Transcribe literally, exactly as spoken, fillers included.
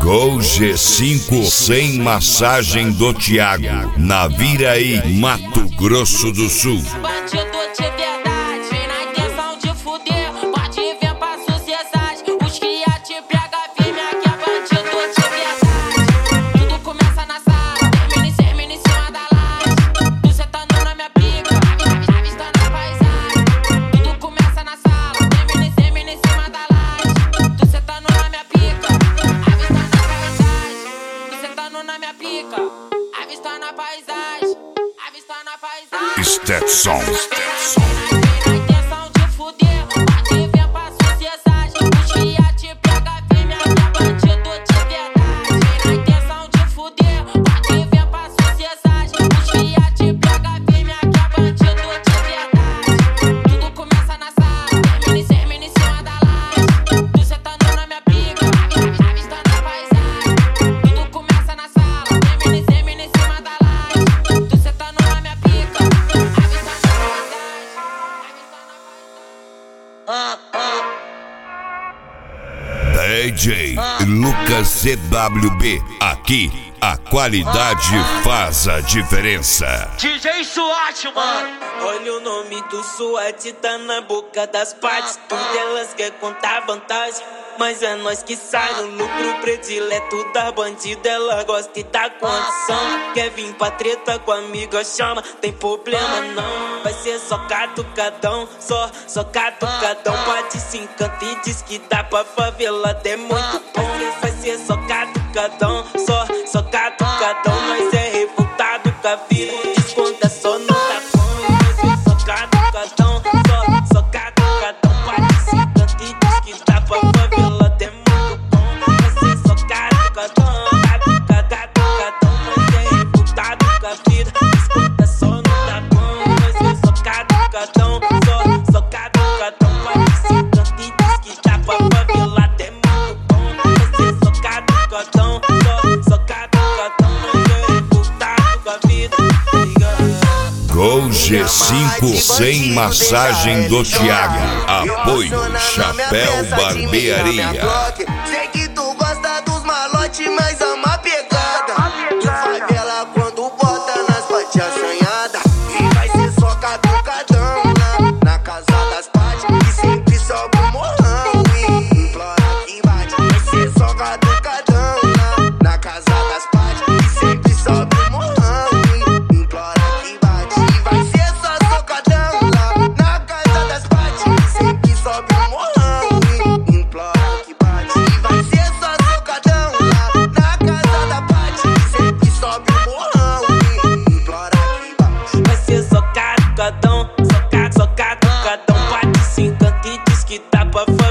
Gol G cinco sem massagem do Thiago, na Viraí, Mato Grosso do Sul. Bandido de verdade, vem na intenção de fuder. Pode vir pra sociedade, os cria te pega firme. Aqui é bandido de verdade. Tudo começa na sala, termina em termina em cima da laje. Tu sentando na minha pica, avistando a paisagem. Tudo começa na sala, termina em termina em cima da laje. Tu sentando na minha pica, avistando a paisagem. Tu sentando na minha pica, avistando a paisagem. Avistando a paisagem. Stetson. Na intenção de fuder, pode vir pra sociedade. Os cria te pega firme, aqui é bandido de verdade. Na intenção de fuder, pode vir pra sociedade. Os cria te pega firme, aqui é bandido de verdade. Tudo começa na sala, termina em termina em cima da laje. Tu sentando na minha pica, avistando a paisagem. Tudo começa na sala, termina em termina em cima da laje. Tu sentando na minha pica, avistando a paisagem. Ah, ah. D J Lucas C W B, aqui a qualidade faz a diferença. D J SWAT, mano. Olha o nome do SWAT, tá na boca das partes. Tudo elas quer contar vantagem, mas é nós que sai no lucro predileto da bandida. Ela gosta e dá condição. Quer vir pra treta com a amiga, chama, tem problema não. Vai ser só catucadão, só, só catucadão. Bate se encanta e diz que dá pra favela, é muito bom. Vai ser só catucadão, só, só catucadão. Nós é revoltado com a vida, desconta só no tapão. Vai ser só catucadão, só, só catucadão. Bate se encanta e diz que dá pra favela, é muito bom. Vai ser só catucadão, catucadão. Nós é revoltado com a vida, desconta só no tapão. Vai ser só catucadão, só, só catucadão. Bate se encanta e diz que dá pra favela, é muito bom. Vai ser só catucadão, só, só catucadão. Nós é revoltado com a vida, Gol G cinco sem massagem do Thiago. Apoio Chapéu Barbearia. Sei que tu gosta dos malotes, mas ama a pegada. De favela quando bota nas pates assanhadas. E vai ser só catucadão lá na casa das pates. E sempre sobe o morrão e implora que bate. Vai ser só catucadão lá na casa das pates. E sempre sobe o morrão e implora que bate. E vai ser só socadão lá na casa das pates. E sempre sobe o morrão e implora que bate. E vai ser só socadão lá na casa da Pati. E sempre sobe o morrão e implora que bate. vai ser só catucadão, só, só catucadão. Bate se encanta e diz que dá pra favela.